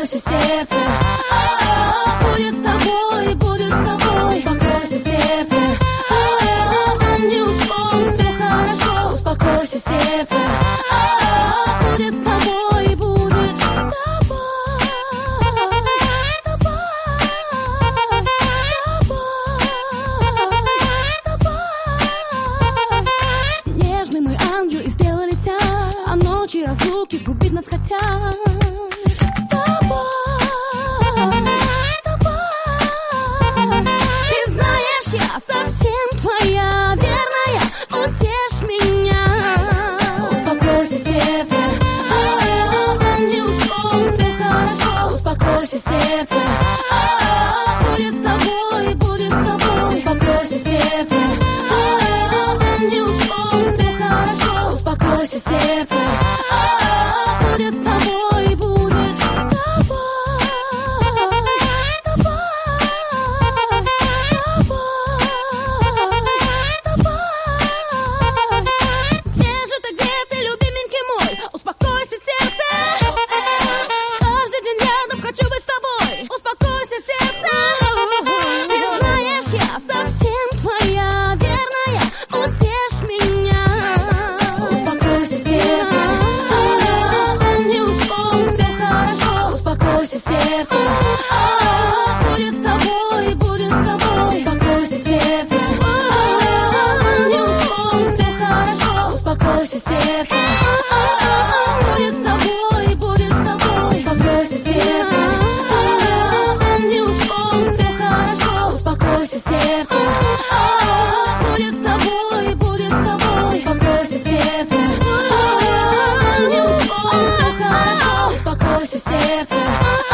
Успокойся, сердце, будет с тобой, будет с тобой. Успокойся, сердце, он не ушел, все хорошо. Успокойся, сердце, будет с тобой, будет с тобой, с тобой, с тобой. Нежный мой ангел из белого летят, а ночи разлуки сгубить нас хотят. Совсем твоя верная, утешь меня. Успокойся, сердце, он не ушел, все хорошо. Успокойся, сердце, будет с тобой, будет с тобой. Успокойся, сердце, он не ушел, все хорошо. Успокойся, сердце, будет с тобой, будет с тобой. Сердце, будет с тобой, будет с тобой. Успокойся, сердце, не ушло, все хорошо. Успокойся, сердце, будет с тобой, будет с тобой. Успокойся, сердце, не ушло, все хорошо. Успокойся, сердце, будет с тобой, будет с тобой. Успокойся, сердце, не ушло, все хорошо. Успокойся, сердце.